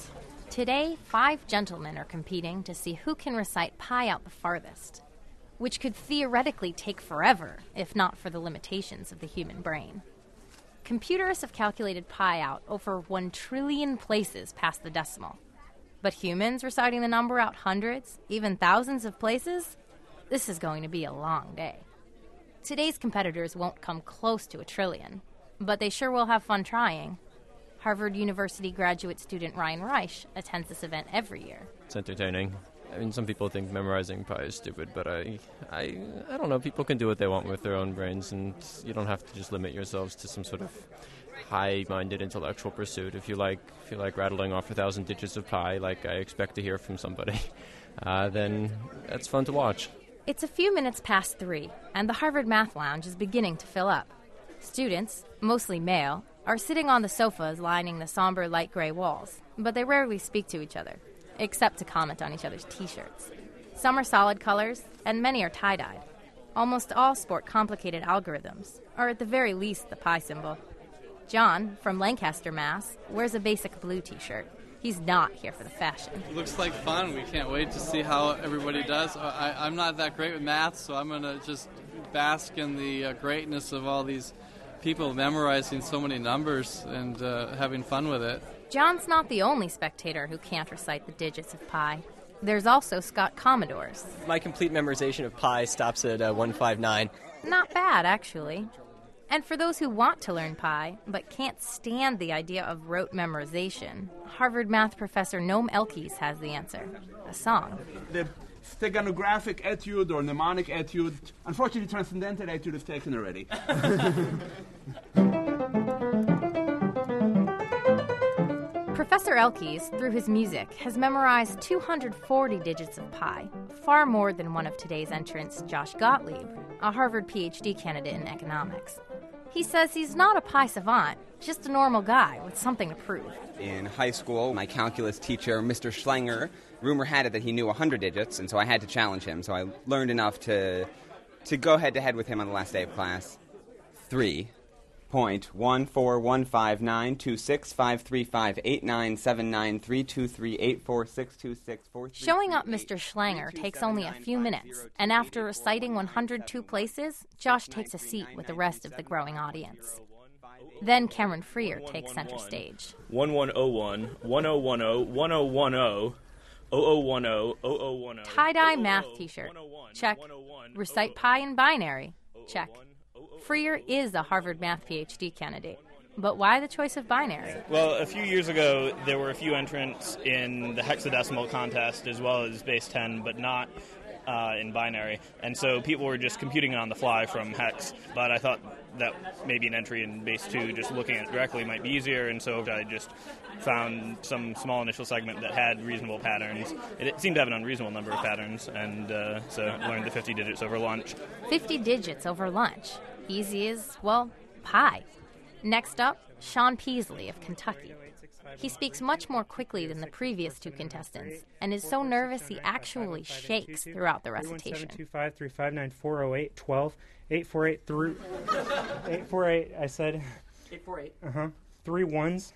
Today, five gentlemen are competing to see who can recite pi out the farthest, which could theoretically take forever if not for the limitations of the human brain. Computers have calculated pi out over one trillion places past the decimal. But humans reciting the number out hundreds, even thousands of places? This is going to be a long day. Today's competitors won't come close to a trillion, but they sure will have fun trying. Harvard University graduate student Ryan Reich attends this event every year. It's entertaining. I mean, some people think memorizing pi is stupid, but I, I, I don't know. People can do what they want with their own brains, and you don't have to just limit yourselves to some sort of high-minded intellectual pursuit. If you like, if you like rattling off a thousand digits of pi, like I expect to hear from somebody, uh, then that's fun to watch. It's a few minutes past three, and the Harvard Math Lounge is beginning to fill up. Students, mostly male, are sitting on the sofas lining the somber light gray walls, but they rarely speak to each other, except to comment on each other's t-shirts. Some are solid colors, and many are tie-dyed. Almost all sport complicated algorithms, or at the very least the pi symbol. John, from Lancaster, Mass, wears a basic blue t-shirt. He's not here for the fashion. It looks like fun. We can't wait to see how everybody does. I, I'm not that great with math, so I'm going to just bask in the uh, greatness of all these people memorizing so many numbers and uh, having fun with it. John's not the only spectator who can't recite the digits of pi. There's also Scott Commodores. My complete memorization of pi stops at uh, one fifty-nine. Not bad, actually. And for those who want to learn pi, but can't stand the idea of rote memorization, Harvard math professor Noam Elkies has the answer. A song. The steganographic etude or mnemonic etude, unfortunately transcendental etude is taken already. Professor Elkies, through his music, has memorized two hundred forty digits of pi, far more than one of today's entrants, Josh Gottlieb, a Harvard P H D candidate in economics. He says he's not a pi savant, just a normal guy with something to prove. In high school, my calculus teacher, Mister Schlanger, rumor had it that he knew one hundred digits, and so I had to challenge him. So I learned enough to to go head-to-head with him on the last day of class. Three point one four one five nine two six five three five eight nine seven nine three two three eight four six two six four three. Showing up Mister Schlanger takes only a few minutes, and after reciting one hundred two places, Josh takes a seat with the rest of the growing audience. Then Cameron Freer takes center stage. one one oh one, one oh one oh, one oh one oh, oh oh one oh, oh oh one oh. Tie-dye math t-shirt. Check. Recite pi in binary. Check. Freer is a Harvard math P H D candidate. But why the choice of binary? Well, a few years ago, there were a few entrants in the hexadecimal contest as well as base ten, but not uh, in binary. And so people were just computing on the fly from hex. But I thought that maybe an entry in base two, just looking at it directly, might be easier. And so I just found some small initial segment that had reasonable patterns. It, it seemed to have an unreasonable number of patterns, and uh, so learned the fifty digits over lunch. fifty digits over lunch. Easy as, well, pi. Next up, Sean Peasley of Kentucky. He speaks much more quickly than the previous two contestants and is so nervous he actually shakes throughout the recitation. seven two five three five nine four oh eight twelve eight four eight through eight four eight. I said eight four eight. Uh huh. Three ones.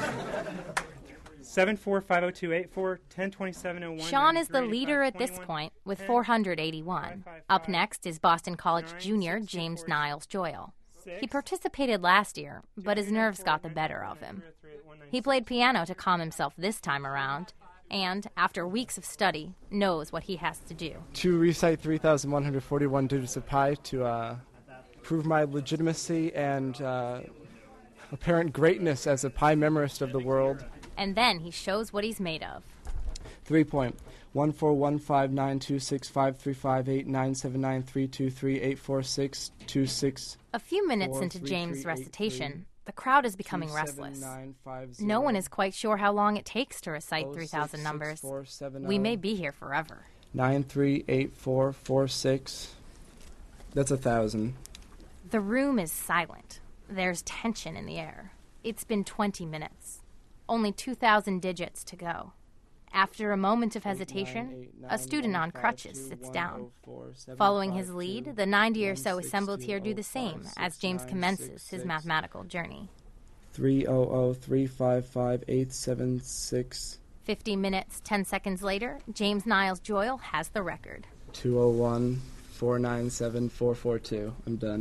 seven four five oh two eight four ten twenty-seven oh one. Sean is the leader at this point with four hundred eighty-one. Up next is Boston College junior James Niles Joyle. He participated last year, but his nerves got the better of him. He played piano to calm himself this time around, and, after weeks of study, knows what he has to do. To recite three thousand one hundred forty-one digits of pi to uh, prove my legitimacy and uh, apparent greatness as a pi memorist of the world. And then he shows what he's made of. three point one four one five nine two six five three five eight nine seven nine three two three eight four six two six. A few minutes into James' recitation, the crowd is becoming restless. No one is quite sure how long it takes to recite three thousand numbers. We may be here forever. nine three eight four four six. That's a thousand. The room is silent. There's tension in the air. It's been twenty minutes. Only two thousand digits to go. After a moment of hesitation, a student on crutches sits down. Following his lead, the ninety or so assembled here do the same as James commences his mathematical journey. three hundred three five five eight seven six fifty minutes, ten seconds later, James Niles Joyle has the record. two oh one, four nine seven, four four two. I'm done.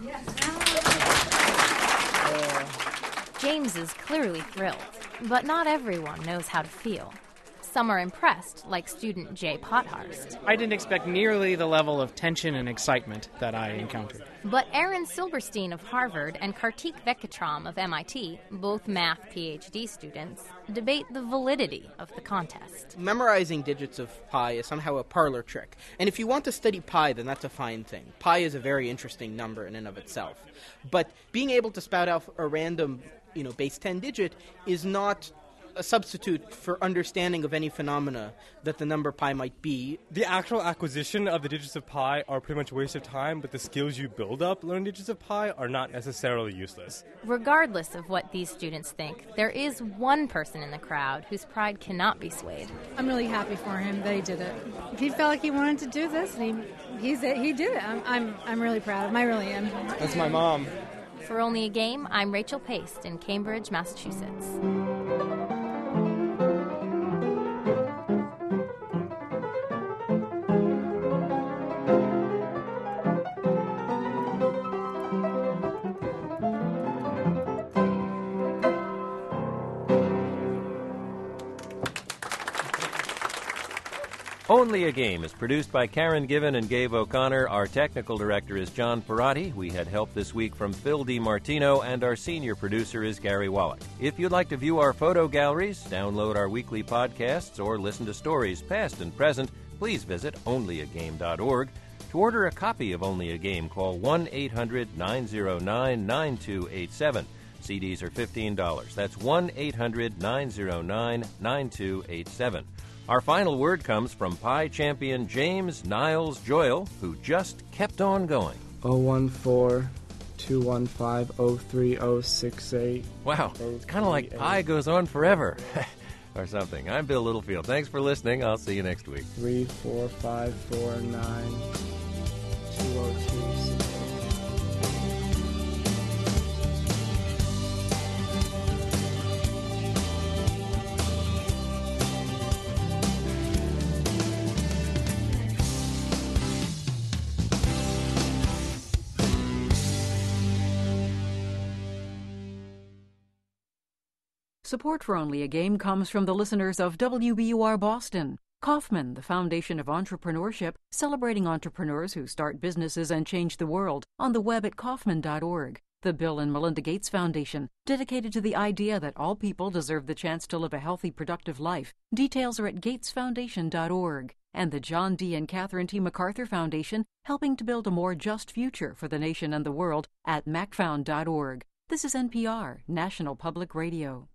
James is clearly thrilled, but not everyone knows how to feel. Some are impressed, like student Jay Pothurst. I didn't expect nearly the level of tension and excitement that I encountered. But Aaron Silberstein of Harvard and Kartik Venkatram of M I T, both math P H D students, debate the validity of the contest. Memorizing digits of pi is somehow a parlor trick. And if you want to study pi, then that's a fine thing. Pi is a very interesting number in and of itself. But being able to spout out a random, you know, base ten digit is not a substitute for understanding of any phenomena that the number pi might be. The actual acquisition of the digits of pi are pretty much a waste of time, but the skills you build up learning digits of pi are not necessarily useless. Regardless of what these students think, there is one person in the crowd whose pride cannot be swayed. I'm really happy for him that he did it. He felt like he wanted to do this, and he he's, he did it. I'm, I'm, I'm really proud of him. I really am. That's my mom. For Only a Game, I'm Rachel Paste in Cambridge, Massachusetts. Only a Game is produced by Karen Given and Gabe O'Connor. Our technical director is John Perotti. We had help this week from Phil DiMartino, and our senior producer is Gary Wallach. If you'd like to view our photo galleries, download our weekly podcasts, or listen to stories past and present, please visit only a game dot org. To order a copy of Only a Game, call one eight hundred nine oh nine nine two eight seven. C Ds are fifteen dollars. That's one eight hundred nine oh nine nine two eight seven. Our final word comes from Pi champion James Niles Joyle, who just kept on going. oh one four, two one five, oh three oh six eight. Wow, it's kind of like Pi goes on forever. Or something. I'm Bill Littlefield. Thanks for listening. I'll see you next week. three four five four nine two oh two six. Support for Only a Game comes from the listeners of W B U R Boston. Kaufman, the foundation of entrepreneurship, celebrating entrepreneurs who start businesses and change the world, on the web at kaufman dot org. The Bill and Melinda Gates Foundation, dedicated to the idea that all people deserve the chance to live a healthy, productive life. Details are at gates foundation dot org. And the John D. and Catherine T. MacArthur Foundation, helping to build a more just future for the nation and the world at macfound dot org. This is N P R, National Public Radio.